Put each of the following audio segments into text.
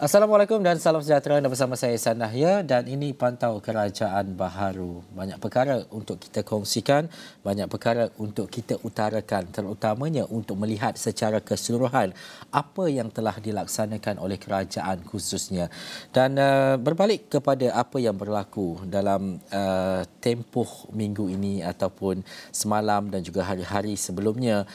Assalamualaikum dan salam sejahtera. Anda bersama saya Ihsan Nahya dan ini Pantau Kerajaan Baharu. Banyak perkara untuk kita kongsikan, banyak perkara untuk kita utarakan, terutamanya untuk melihat secara keseluruhan apa yang telah dilaksanakan oleh kerajaan khususnya. Dan berbalik kepada apa yang berlaku dalam tempoh minggu ini ataupun semalam dan juga hari-hari sebelumnya,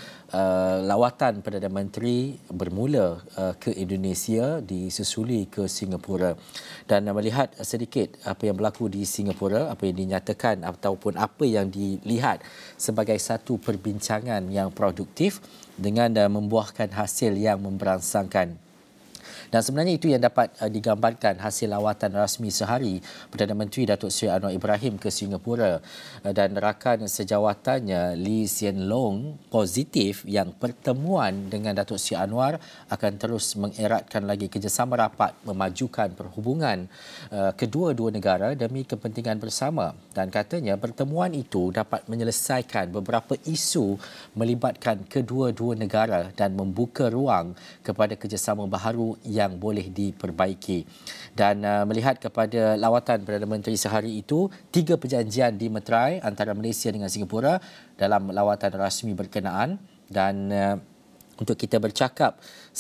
lawatan Perdana Menteri bermula ke Indonesia disusuli ke Singapura, dan melihat sedikit apa yang berlaku di Singapura, apa yang dinyatakan ataupun apa yang dilihat sebagai satu perbincangan yang produktif dengan membuahkan hasil yang memberangsangkan. Dan sebenarnya itu yang dapat digambarkan hasil lawatan rasmi sehari Perdana Menteri Datuk Seri Anwar Ibrahim ke Singapura, dan rakan sejawatannya Lee Hsien Loong positif yang pertemuan dengan Datuk Seri Anwar akan terus mengeratkan lagi kerjasama rapat memajukan perhubungan kedua-dua negara demi kepentingan bersama, dan katanya pertemuan itu dapat menyelesaikan beberapa isu melibatkan kedua-dua negara dan membuka ruang kepada kerjasama baharu yang boleh diperbaiki. Dan melihat kepada lawatan Perdana Menteri sehari itu, 3 perjanjian dimeterai antara Malaysia dengan Singapura dalam lawatan rasmi berkenaan. Dan untuk kita bercakap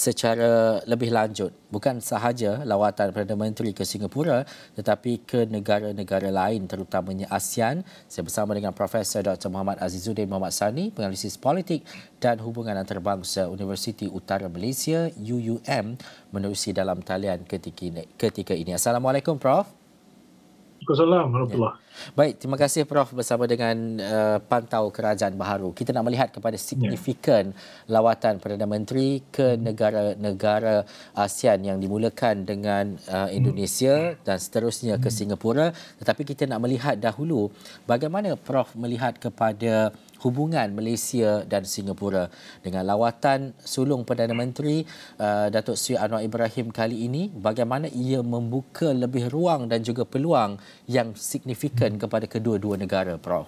secara lebih lanjut, bukan sahaja lawatan Perdana Menteri ke Singapura tetapi ke negara-negara lain terutamanya ASEAN. Saya bersama dengan Profesor Dr. Muhammad Azizuddin Muhammad Sani, penganalisis politik dan hubungan antarabangsa Universiti Utara Malaysia UUM, menerusi dalam talian ketika ini. Assalamualaikum Prof. Waalaikumsalam warahmatullahi. Baik, terima kasih Prof bersama dengan Pantau Kerajaan Baharu. Kita nak melihat kepada signifikan lawatan Perdana Menteri ke negara-negara ASEAN yang dimulakan dengan Indonesia dan seterusnya ke Singapura. Tetapi kita nak melihat dahulu bagaimana Prof melihat kepada hubungan Malaysia dan Singapura dengan lawatan sulung Perdana Menteri Datuk Seri Anwar Ibrahim kali ini, bagaimana ia membuka lebih ruang dan juga peluang yang signifikan kepada kedua-dua negara, Prof.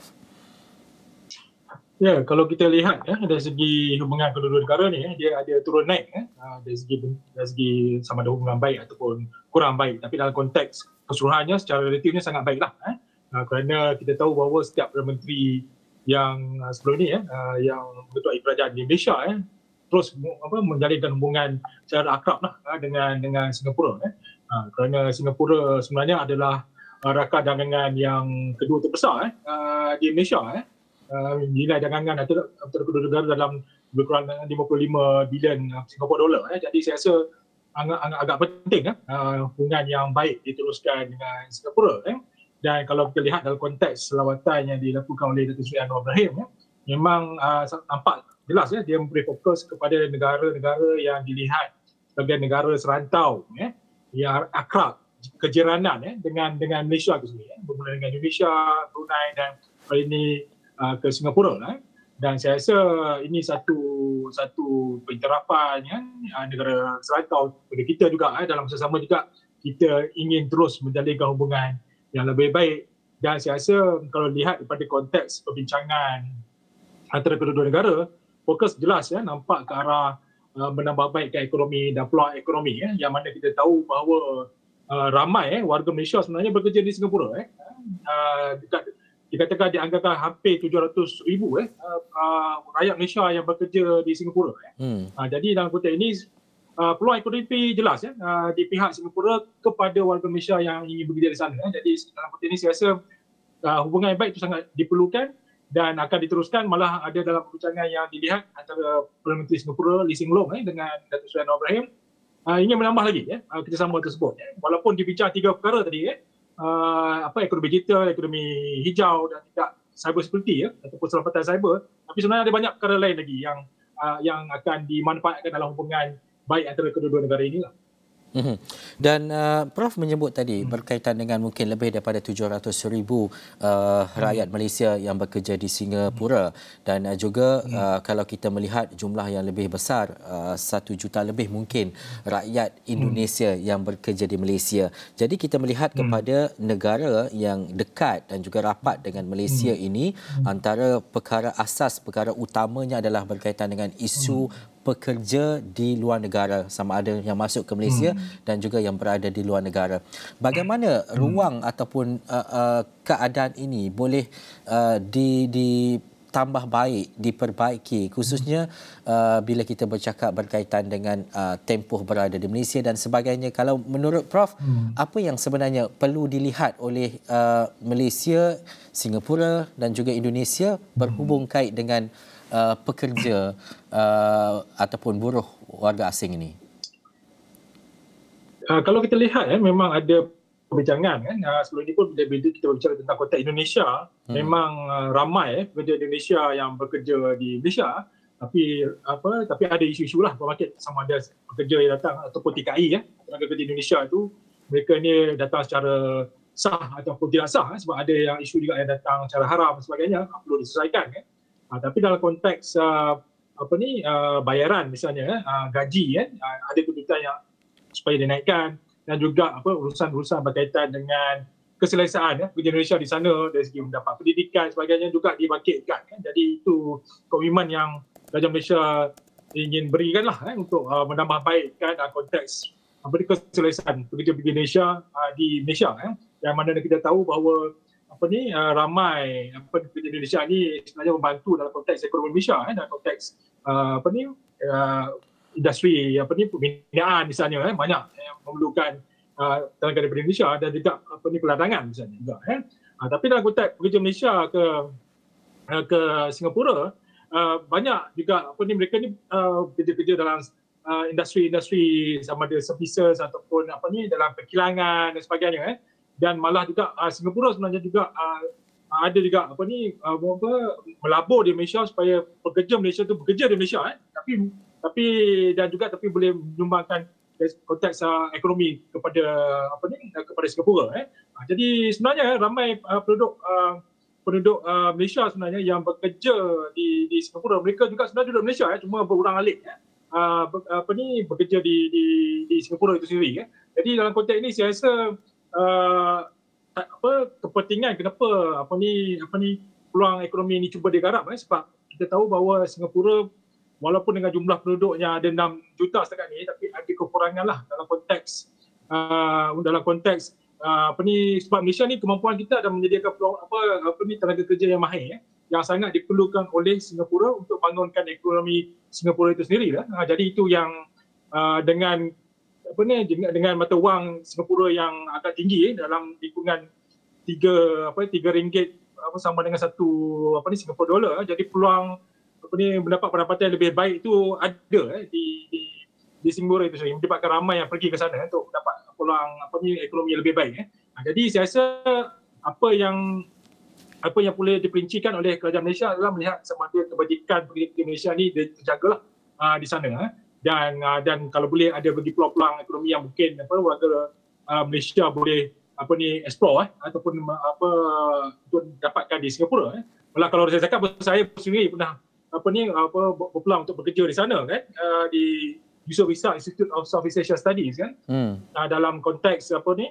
Ya, kalau kita lihat dari segi hubungan kedua-dua negara ni, dia ada turun naik dari segi sama ada hubungan baik ataupun kurang baik, tapi dalam konteks keseluruhannya secara relatifnya sangat baiklah, kerana kita tahu bahawa setiap Perdana Menteri yang sebelum ni yang berketuai kerajaan di Malaysia terus menjalinkan hubungan secara akrab dengan Singapura, kerana Singapura sebenarnya adalah rakan dagangan yang kedua terbesar di Malaysia. Nilai dagangan antara kedua negara dalam lebih kurang 55 bilion Singapura dolar. Jadi saya rasa agak penting hubungan yang baik diteruskan dengan Singapura. Dan kalau kita lihat dalam konteks lawatan yang dilakukan oleh Datuk Seri Anwar Ibrahim, memang nampak jelas dia memberi fokus kepada negara-negara yang dilihat sebagai negara serantau yang akrab kejiranan dengan Malaysia itu sendiri, bermula dengan Indonesia, Brunei dan kali ini ke Singapura. Dan saya rasa ini satu penyerapan negara serantau kepada kita juga. Dalam masa sama juga kita ingin terus menjalinkan hubungan yang lebih baik, dan saya rasa kalau lihat daripada konteks perbincangan antara kedua-dua negara, fokus jelas nampak ke arah menambahbaikkan ekonomi dan peluang ekonomi, yang mana kita tahu bahawa ramai warga Malaysia sebenarnya bekerja di Singapura. Dikatakan dianggarkan hampir 700,000 rakyat Malaysia yang bekerja di Singapura. Jadi dalam konteks ini peluang ekonomi jelas di pihak Singapura kepada warga Malaysia yang ingin bekerja di sana. Jadi dalam konteks ini saya rasa hubungan yang baik itu sangat diperlukan dan akan diteruskan. Malah ada dalam perbincangan yang dilihat antara Perdana Menteri Singapura Lee Hsien Loong dengan Datuk Seri Anwar Ibrahim ingin menambah lagi kerjasama tersebut. Walaupun dibincang 3 perkara tadi, ekonomi digital, ekonomi hijau dan juga cyber security ataupun keselamatan cyber, tapi sebenarnya ada banyak perkara lain lagi yang akan dimanfaatkan dalam hubungan baik antara kedua-dua negara inilah. Dan Prof menyebut tadi berkaitan dengan mungkin lebih daripada 700,000 rakyat Malaysia yang bekerja di Singapura, dan juga kalau kita melihat jumlah yang lebih besar, 1 juta lebih mungkin rakyat Indonesia yang bekerja di Malaysia. Jadi kita melihat kepada negara yang dekat dan juga rapat dengan Malaysia ini, antara perkara asas, perkara utamanya adalah berkaitan dengan isu pekerja di luar negara, sama ada yang masuk ke Malaysia dan juga yang berada di luar negara. Bagaimana ruang ataupun keadaan ini boleh ditambah baik, diperbaiki, khususnya bila kita bercakap berkaitan dengan tempoh berada di Malaysia dan sebagainya. Kalau menurut Prof, apa yang sebenarnya perlu dilihat oleh Malaysia, Singapura dan juga Indonesia berhubung kait dengan pekerja ataupun buruh warga asing ini? Kalau kita lihat memang ada perbincangan sebelum ini pun bila kita berbicara tentang konteks Indonesia, memang ramai pekerja Indonesia yang bekerja di Malaysia, tapi ada isu-isu lah bermakna sama ada pekerja yang datang ataupun TKI tenaga kerja Indonesia itu mereka ni datang secara sah ataupun tidak sah, sebab ada yang isu juga yang datang secara haram dan sebagainya, perlu diselesaikan. Tapi dalam konteks bayaran misalnya, gaji ada tuntutan yang supaya dinaikkan, dan juga urusan-urusan berkaitan dengan keselesaan pekerja Indonesia di sana dari segi mendapat pendidikan sebagainya juga dibangkitkan. Jadi itu komitmen yang Kerajaan Malaysia ingin berikan lah untuk menambah baikkan konteks keselesaan pekerja-pekerja Indonesia di Malaysia. Yang mana kita tahu bahawa ramai pekerja Indonesia ni sebenarnya membantu dalam konteks ekonomi Malaysia, dalam konteks industri pembinaan misalnya, banyak yang memerlukan tenaga daripada Indonesia dan juga peladangan misalnya juga. Tapi dalam konteks pekerja Malaysia ke Singapura, banyak juga mereka ni kerja-kerja dalam industri sama ada services ataupun dalam perkilangan dan sebagainya. Dan malah juga Singapura sebenarnya juga ada juga melabur di Malaysia supaya pekerja Malaysia tu bekerja di Malaysia, tapi boleh menyumbangkan konteks ekonomi kepada Singapura. Jadi sebenarnya ramai penduduk Malaysia sebenarnya yang bekerja di Singapura, mereka juga sebenarnya duduk Malaysia, cuma berurang-alik bekerja di Singapura itu sendiri. Jadi dalam konteks ini saya rasa kepentingan kenapa peluang ekonomi ini cuba digarap, sebab kita tahu bahawa Singapura walaupun dengan jumlah penduduknya ada 6 juta setakat ni, tapi ada kekurangan lah dalam konteks sebab Malaysia ni kemampuan kita adalah menyediakan tenaga kerja yang mahir yang sangat diperlukan oleh Singapura untuk bangunkan ekonomi Singapura itu sendiri. Jadi itu yang dengan mata wang Singapura yang agak tinggi dalam lingkungan 3 ringgit sama dengan satu Singapura dolar, jadi peluang mendapat pendapatan yang lebih baik itu ada di Singapura itu sendiri, menyebabkan ramai yang pergi ke sana untuk mendapat peluang ekonomi yang lebih baik. Jadi saya rasa apa yang boleh diperincikan oleh kerajaan Malaysia adalah melihat sama ada kebajikan pekerja Malaysia ni terjagalah di sana. Dan kalau boleh ada bagi peluang-peluang ekonomi yang mungkin warga Malaysia boleh explore ataupun untuk dapatkan di Singapura. Malah kalau saya cakap, saya sendiri pernah berpeluang untuk bekerja di sana di Yusof Ishak Institute of Southeast Asia Studies dalam konteks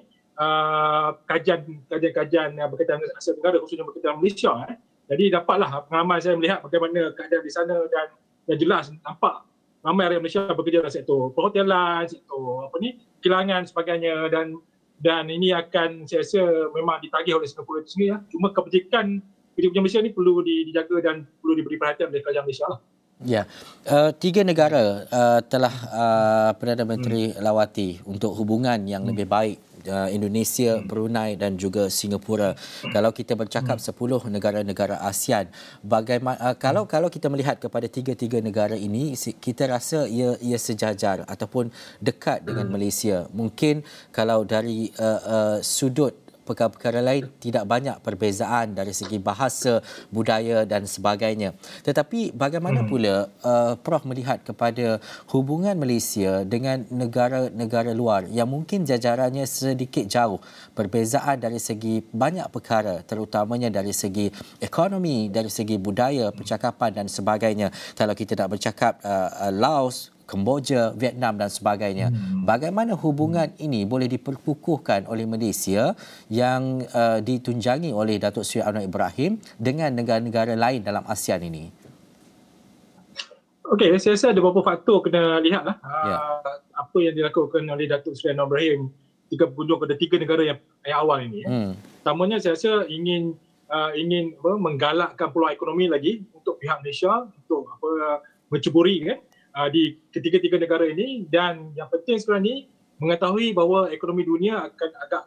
kajian berkaitan dengan Asia Tenggara, khususnya berkaitan Malaysia. Jadi dapatlah pengalaman saya melihat bagaimana keadaan di sana, dan jelas nampak ramai rakyat Malaysia bekerja dalam sektor perhotelan, sektor kilangan sebagainya, dan ini akan saya rasa memang ditagih oleh Singapura itu sendiri. Cuma kebajikan kerja Malaysia ni perlu dijaga dan perlu diberi perhatian oleh kerajaan Malaysia lah. Ya, 3 negara telah Perdana Menteri lawati untuk hubungan yang lebih baik, Indonesia, Brunei dan juga Singapura. Kalau kita bercakap 10 negara-negara ASEAN, bagaimana kalau kita melihat kepada 3 negara ini, kita rasa ia sejajar ataupun dekat dengan Malaysia. Mungkin kalau dari sudut perkara-perkara lain tidak banyak perbezaan dari segi bahasa, budaya dan sebagainya. Tetapi bagaimana pula Prof melihat kepada hubungan Malaysia dengan negara-negara luar yang mungkin jajarannya sedikit jauh, perbezaan dari segi banyak perkara, terutamanya dari segi ekonomi, dari segi budaya, percakapan dan sebagainya. Kalau kita nak bercakap Laos, Kemboja, Vietnam dan sebagainya. Bagaimana hubungan ini boleh diperkukuhkan oleh Malaysia yang ditunjangi oleh Datuk Seri Anwar Ibrahim dengan negara-negara lain dalam ASEAN ini? Okey, saya rasa ada beberapa faktor kena lihat lah. Ya. Apa yang dilakukan oleh Datuk Seri Anwar Ibrahim jika berkunjung kepada 3 negara yang awal ini. Pertamanya saya rasa ingin menggalakkan peluang ekonomi lagi untuk pihak Malaysia untuk menceburi kan di ketiga-tiga negara ini, dan yang penting sekarang ni mengetahui bahawa ekonomi dunia akan agak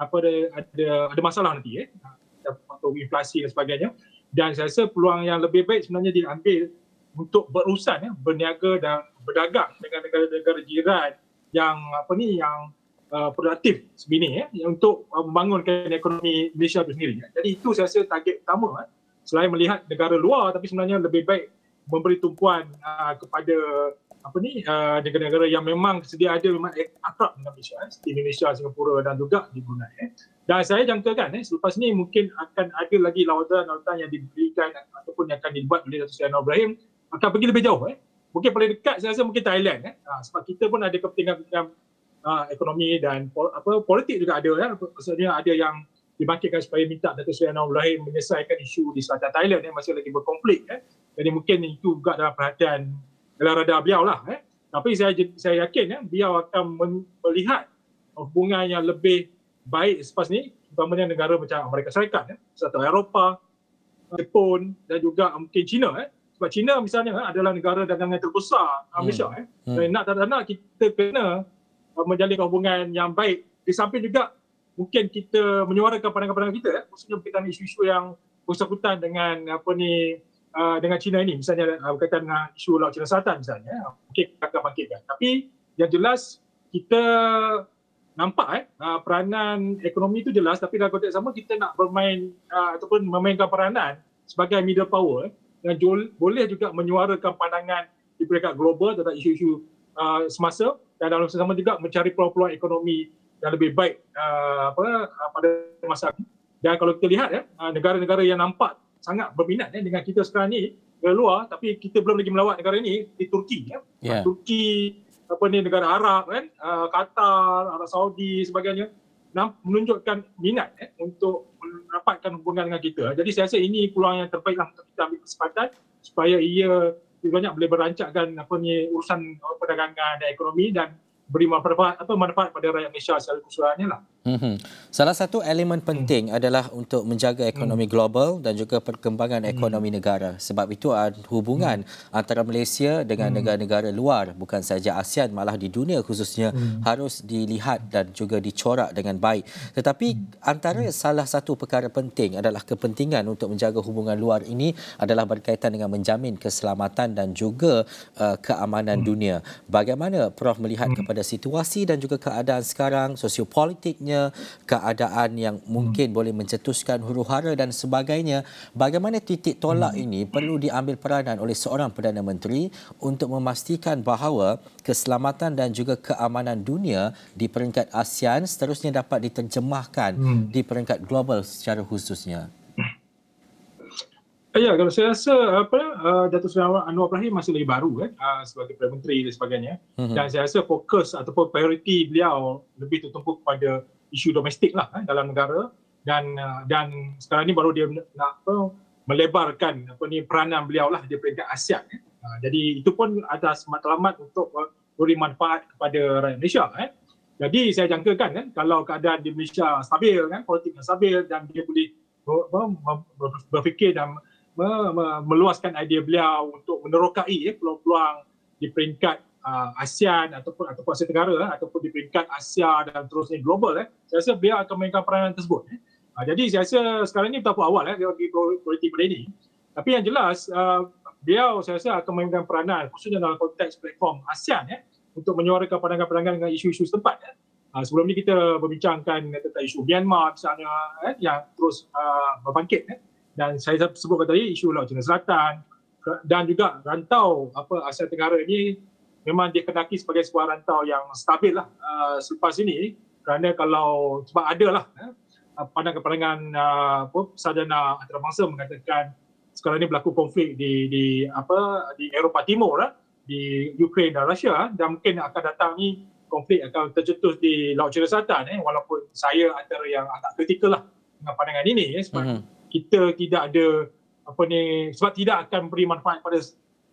ada masalah nanti faktor inflasi dan sebagainya, dan saya rasa peluang yang lebih baik sebenarnya diambil untuk berurusan berniaga dan berdagang dengan negara-negara jiran yang produktif sebini untuk membangunkan ekonomi Malaysia itu sendiri. Jadi itu saya rasa target utama selain melihat negara luar, tapi sebenarnya lebih baik memberi tumpuan kepada negara-negara yang memang sedia ada memang akrab dengan Malaysia, seperti Indonesia, Singapura dan juga di Brunei. Dan saya jangkakan selepas ni mungkin akan ada lagi lawatan-lawatan yang diberikan ataupun yang akan dibuat oleh Datuk Seri Anwar Ibrahim akan pergi lebih jauh. Mungkin paling dekat saya rasa mungkin Thailand. Sebab kita pun ada kepentingan ekonomi dan politik juga ada. Maksudnya ada yang dibangkitkan supaya minta Datuk Seri Anwar Ibrahim menyelesaikan isu di selatan Thailand masih lagi berkonflik. Jadi mungkin itu juga dalam perhatian dalam radar beliau lah. Tapi saya yakin beliau akan melihat hubungan yang lebih baik selepas ni, terutamanya negara macam Amerika Syarikat, atau Eropah, Jepun dan juga mungkin China. Sebab China misalnya adalah negara dagangan terbesar Malaysia. Dan nak tak nak kita kena menjalin hubungan yang baik. Di samping juga mungkin kita menyuarakan pandangan-pandangan kita, maksudnya berkaitan isu-isu yang bersangkutan dengan dengan China ini, misalnya berkaitan dengan isu Laut Cina Selatan misalnya, mungkin akan bangkitkan. Tapi yang jelas kita nampak peranan ekonomi itu jelas, tapi dalam konteks sama kita nak bermain ataupun memainkan peranan sebagai middle power yang boleh juga menyuarakan pandangan di peringkat global tentang isu-isu semasa, dan dalam masa sama juga mencari peluang-peluang ekonomi yang lebih baik pada masa ini. Dan kalau kita lihat negara-negara yang nampak sangat berminat dengan kita sekarang ni dari luar, tapi kita belum lagi melawat negara ini, di Turki. Turki, negara Arab Qatar, Arab Saudi sebagainya, menunjukkan minat untuk mendapatkan hubungan dengan kita. Jadi saya rasa ini peluang yang terbaik untuk kita ambil kesempatan supaya ia banyak boleh merancangkan urusan perdagangan dan ekonomi dan beri manfaat pada rakyat Malaysia secara keseluruhannya lah. Salah satu elemen penting adalah untuk menjaga ekonomi global dan juga perkembangan ekonomi negara. Sebab itu hubungan antara Malaysia dengan negara-negara luar, bukan saja ASEAN, malah di dunia khususnya, harus dilihat dan juga dicorak dengan baik. Tetapi antara salah satu perkara penting adalah kepentingan untuk menjaga hubungan luar ini adalah berkaitan dengan menjamin keselamatan dan juga keamanan dunia. Bagaimana Prof melihat kepada situasi dan juga keadaan sekarang, sosiopolitiknya, keadaan yang mungkin boleh mencetuskan huru-hara dan sebagainya? Bagaimana titik tolak ini perlu diambil peranan oleh seorang Perdana Menteri untuk memastikan bahawa keselamatan dan juga keamanan dunia di peringkat ASEAN seterusnya dapat diterjemahkan di peringkat global secara khususnya? Ya, kalau saya rasa Datuk Seri Anwar Ibrahim masih lagi baru sebagai Perdana Menteri dan sebagainya. Dan saya rasa fokus ataupun prioriti beliau lebih tertumpu kepada isu domestik lah dalam negara, dan sekarang ni baru dia nak melebarkan peranan beliau lah di peringkat ASEAN. Jadi itu pun ada matlamat untuk beri manfaat kepada rakyat Malaysia. Jadi saya jangkakan kalau keadaan di Malaysia stabil, politik yang stabil, dan dia boleh berfikir dan meluaskan idea beliau untuk menerokai peluang-peluang di peringkat ASEAN ataupun Asia Tenggara ataupun di peringkat Asia dan terusnya global. Saya rasa beliau akan mainkan peranan tersebut. Jadi saya rasa sekarang ni tahap awal dia bagi politik pada ini. Tapi yang jelas beliau saya rasa akan mainkan peranan khususnya dalam konteks platform ASEAN untuk menyuarakan pandangan-pandangan dengan isu-isu setempat. Sebelum ni kita berbincangkan tentang isu Myanmar misalnya yang terus berbangkit. Dan saya sebutkan tadi isu Laut Cina Selatan dan juga rantau Asia Tenggara ini memang dikenaki sebagai sebuah rantau yang stabil lah selepas ini, kerana kalau sebab adalah pandangan-pandangan sarjana antarabangsa mengatakan sekarang ini berlaku konflik di Eropah Timur di Ukraine dan Rusia, dan mungkin akan datang ni konflik akan tercetus di Laut Cina Selatan walaupun saya antara yang agak kritikal lah dengan pandangan ini sebab kita tidak ada sebab tidak akan beri manfaat pada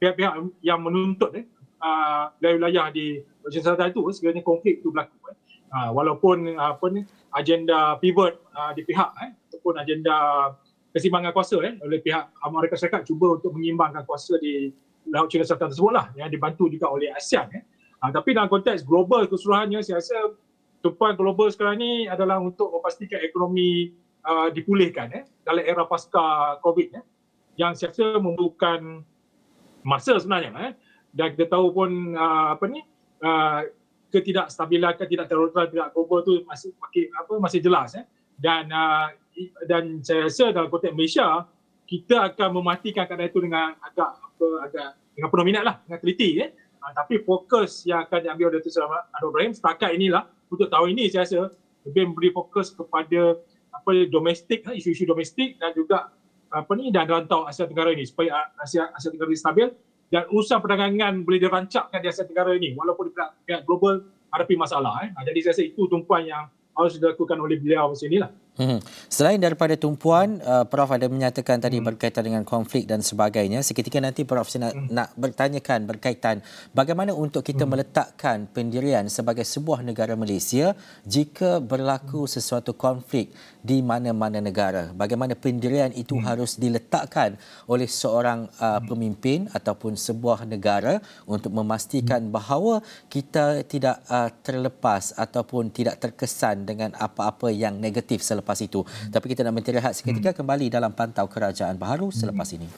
pihak-pihak yang menuntut wilayah-wilayah di Malaysia Selatan itu sekiranya konflik itu berlaku. Walaupun agenda pivot di pihak ataupun agenda keseimbangan kuasa oleh pihak Amerika Syarikat cuba untuk mengimbangkan kuasa di Laut Cina Selatan tersebutlah, yang dibantu juga oleh ASEAN. Tapi dalam konteks global keseluruhannya, saya rasa tumpuan global sekarang ni adalah untuk memastikan ekonomi dipulihkan dalam era pasca COVID, yang saya rasa memerlukan masa sebenarnya. Dan kita tahu pun ketidakstabilan, ketidakterutan global tu masih jelas. Dan saya rasa dalam konteks Malaysia, kita akan mematikan keadaan itu dengan agak dengan penuh minat lah, dengan teliti. Tapi fokus yang akan diambil oleh Dr. Anwar Ibrahim setakat inilah, untuk tahun ini saya rasa lebih memberi fokus kepada domestik, isu-isu domestik dan juga dan rantau Asia Tenggara ini, supaya Asia Tenggara ini stabil dan urusan perdagangan boleh dirancangkan di Asia Tenggara ini walaupun pihak global hadapi masalah. Jadi saya rasa itu tumpuan yang harus dilakukan oleh beliau masa inilah. Selain daripada tumpuan, Prof ada menyatakan tadi berkaitan dengan konflik dan sebagainya. Seketika nanti Prof saya nak bertanyakan berkaitan bagaimana untuk kita meletakkan pendirian sebagai sebuah negara Malaysia jika berlaku sesuatu konflik di mana-mana negara. Bagaimana pendirian itu harus diletakkan oleh seorang pemimpin ataupun sebuah negara untuk memastikan bahawa kita tidak terlepas ataupun tidak terkesan dengan apa-apa yang negatif selepas itu. Tapi kita nak beristirahat seketika, kembali dalam Pantau Kerajaan Baharu selepas ini.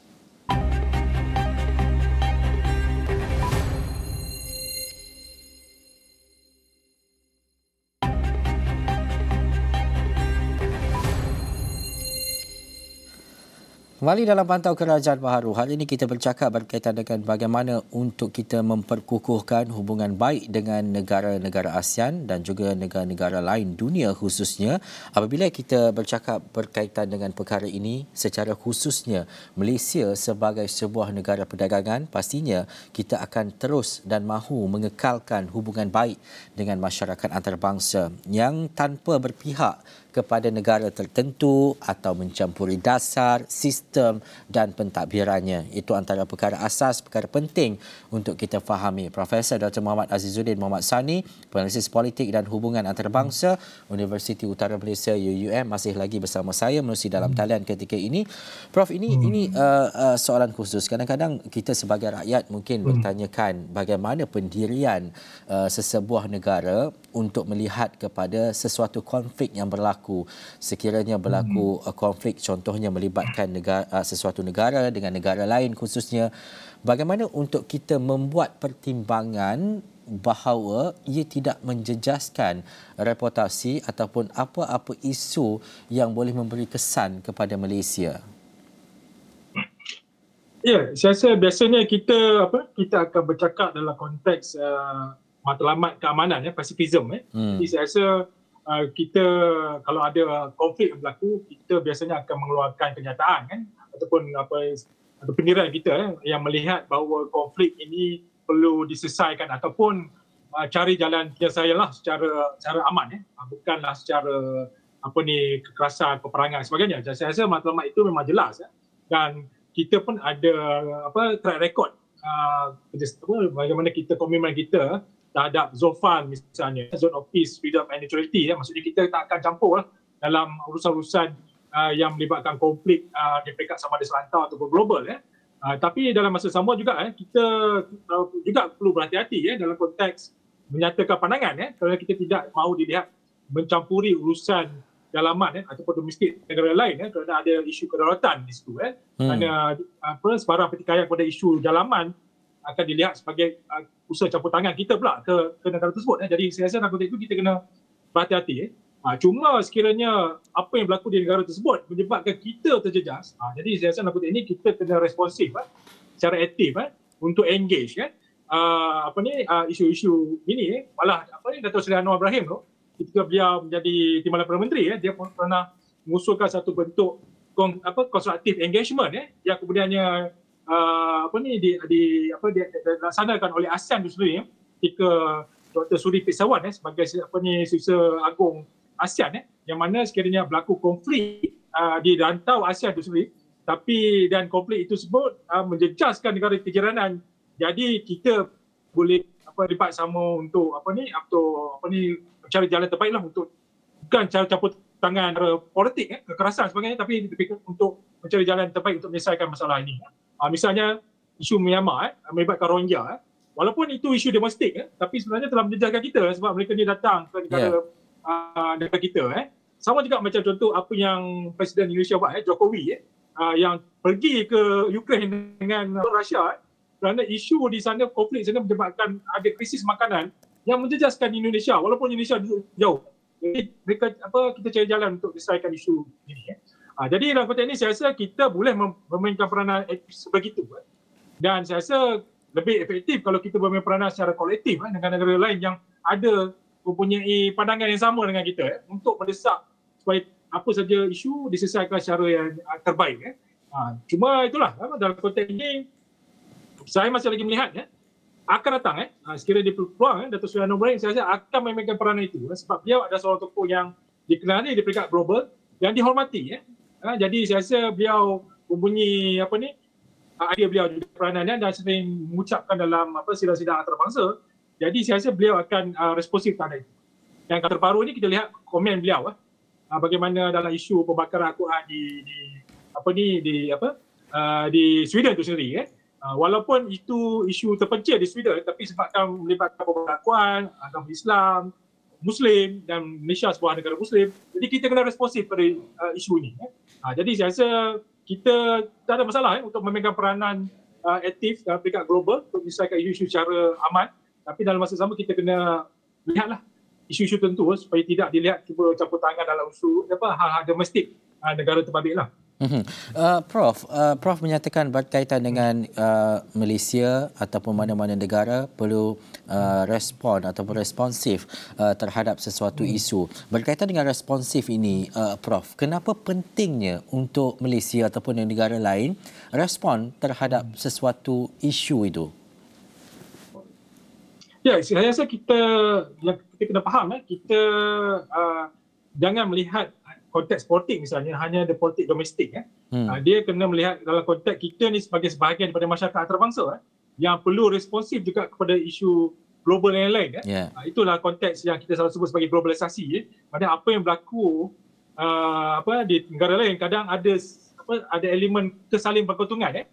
Kembali dalam Pantau Kerajaan Baharu. Hari ini kita bercakap berkaitan dengan bagaimana untuk kita memperkukuhkan hubungan baik dengan negara-negara ASEAN dan juga negara-negara lain dunia khususnya. Apabila kita bercakap berkaitan dengan perkara ini, secara khususnya Malaysia sebagai sebuah negara perdagangan, pastinya kita akan terus dan mahu mengekalkan hubungan baik dengan masyarakat antarabangsa yang tanpa berpihak kepada negara tertentu atau mencampuri dasar, sistem dan pentadbirannya. Itu antara perkara asas, perkara penting untuk kita fahami. Profesor Dr. Muhammad Azizuddin Muhammad Sani, Penganalisis Politik dan Hubungan Antarabangsa, Universiti Utara Malaysia UUM, masih lagi bersama saya menerusi dalam talian ketika ini. Prof, ini soalan khusus. Kadang-kadang kita sebagai rakyat mungkin bertanyakan bagaimana pendirian sesebuah negara untuk melihat kepada sesuatu konflik yang berlaku. Sekiranya berlaku konflik, contohnya melibatkan sesuatu negara dengan negara lain khususnya, bagaimana untuk kita membuat pertimbangan bahawa ia tidak menjejaskan reputasi ataupun apa-apa isu yang boleh memberi kesan kepada Malaysia? Ya, saya rasa biasanya kita akan bercakap dalam konteks matlamat keamanan, pacifism. Jadi saya rasa kita kalau ada konflik yang berlaku, kita biasanya akan mengeluarkan kenyataan ataupun pendirian kita yang melihat bahawa konflik ini perlu diselesaikan ataupun cari jalan penyelesaian secara aman, bukanlah secara kekerasan, peperangan dan sebagainya. Jadi saya rasa matlamat itu memang jelas, dan kita pun ada track record bagaimana kita komitmen kita terhadap ZOFAN misalnya, Zone of Peace, Freedom and Neutrality. Maksudnya kita tak akan campur dalam urusan-urusan yang melibatkan konflik di peringkat sama ada selantau ataupun global. Tapi dalam masa sama juga kita juga perlu berhati-hati dalam konteks menyatakan pandangan kerana kita tidak mahu dilihat mencampuri urusan dalaman ataupun domestik negara lain kerana ada isu kedaulatan di situ. Kerana sebarang pertikaian pada isu dalaman akan dilihat sebagai usaha campur tangan kita pula ke negara tersebut. Jadi saya rasa dalam konteks itu kita kena berhati-hati. Cuma sekiranya apa yang berlaku di negara tersebut menyebabkan kita terjejas, jadi saya rasa dalam konteks ini kita kena responsif secara aktif untuk engage isu-isu ini. Malah Dato' Seri Anwar Ibrahim tu, ketika beliau menjadi Timbalan Perdana Menteri, dia pernah mengusulkan satu bentuk constructive engagement yang kemudiannya dilaksanakan oleh ASEAN itu sendiri ketika Dr. Suri Pisawan sebagai Setiausaha Agung ASEAN yang mana sekiranya berlaku konflik di rantau ASEAN itu sendiri, tapi dan konflik itu sebut menjejaskan negara kejiranan. Jadi kita boleh libat sama untuk mencari jalan terbaik lah, untuk bukan cara campur tangan politik, kekerasan sebagainya, tapi untuk mencari jalan terbaik untuk menyelesaikan masalah ini. Misalnya isu Myanmar melibatkan Rohingya, walaupun itu isu domestik, tapi sebenarnya telah menjejaskan kita sebab mereka ni datang ke negara kita. Sama juga macam contoh apa yang Presiden Indonesia buat, Jokowi, yang pergi ke Ukraine dengan Rusia, kerana isu di sana, konflik sana menyebabkan ada krisis makanan yang menjejaskan Indonesia walaupun Indonesia jauh. Jadi kita cari jalan untuk selesaikan isu ini. Jadi dalam konteks ini saya rasa kita boleh memainkan peranan sebegitu. Dan saya rasa lebih efektif kalau kita bermain peranan secara kolektif dengan negara lain yang ada mempunyai pandangan yang sama dengan kita untuk mendesak supaya apa saja isu diselesaikan secara yang terbaik. Cuma itulah, dalam konteks ini saya masih lagi melihat akan datang sekiranya dia berpeluang, Dato' Seri Anwar, saya rasa akan memainkan peranan itu sebab dia adalah seorang tokoh yang dikenali di peringkat global yang dihormati. Jadi saya rasa beliau mempunyai idea beliau juga peranannya dan sering mengucapkan dalam sidang-sidang antarabangsa. Jadi saya rasa beliau akan responsif terhadap itu. Yang terbaru ini kita lihat komen beliau bagaimana dalam isu pembakaran Al-Quran di Sweden itu sendiri. Walaupun itu isu terpencil di Sweden, tapi sebabkan melibatkan pembakaran Al-Quran, agama Islam, Muslim dan Malaysia sebuah negara Muslim, jadi kita kena responsif pada isu ini. Jadi saya rasa kita tak ada masalah untuk memegang peranan aktif dalam peringkat global untuk menyelesaikan isu-isu secara aman, tapi dalam masa sama kita kena lihatlah isu-isu tentu supaya tidak dilihat cuba campur tangan dalam isu hal-hal domestik negara terbabit lah. Prof menyatakan berkaitan dengan Malaysia ataupun mana-mana negara perlu respon ataupun responsif terhadap sesuatu isu. Berkaitan dengan responsif ini, Prof, kenapa pentingnya untuk Malaysia ataupun negara lain respon terhadap sesuatu isu itu? Ya, saya rasa kita kena faham, kita jangan melihat konteks politik misalnya hanya ada politik domestik. Dia kena melihat dalam konteks kita ni sebagai sebahagian daripada masyarakat antarabangsa yang perlu responsif juga kepada isu global yang lain. Itulah konteks yang kita selalu sebut sebagai globalisasi. Maksudnya apa yang berlaku di negara lain kadang ada elemen kesaling berkeuntungan.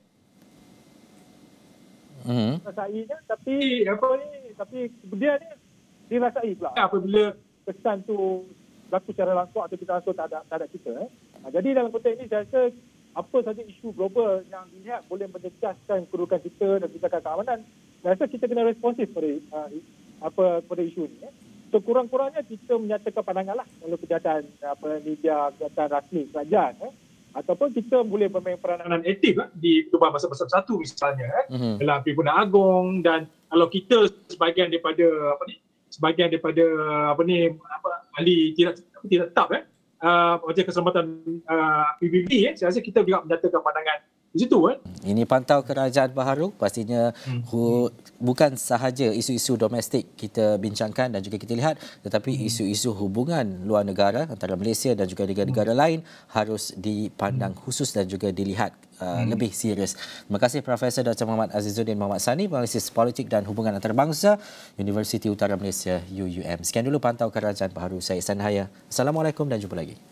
Rasainya tapi kemudian dirasai pula. Apabila kesan tu berlaku secara langsung atau kita langsung tak ada kita. Jadi dalam konteks ini saya rasa apa saja isu global yang dilihat boleh menjejaskan kedudukan kita dan menjejaskan keamanan, saya rasa kita kena responsif pada isu ini. So kurang-kurangnya kita menyatakan pandangan lah oleh kejahatan media, kejahatan rasmi kerajaan. Ataupun kita boleh bermain peranan aktif di Pertubuhan Bahasa Bersatu misalnya dalam Tribunal Agong, dan kalau kita sebahagian daripada ahli tidak tetap Majlis Keselamatan PBB, saya rasa kita juga menyatakan pandangan di situ. Ini Pantau Kerajaan Baharu, pastinya bukan sahaja isu-isu domestik kita bincangkan dan juga kita lihat, tetapi isu-isu hubungan luar negara antara Malaysia dan juga negara-negara lain harus dipandang khusus dan juga dilihat lebih serius. Terima kasih Profesor Dr. Muhammad Azizuddin Muhammad Sani, Penganalisis Politik dan Hubungan Antarabangsa, Universiti Utara Malaysia UUM. Sekian dulu Pantau Kerajaan Baharu. Saya Ihsan Haya. Assalamualaikum dan jumpa lagi.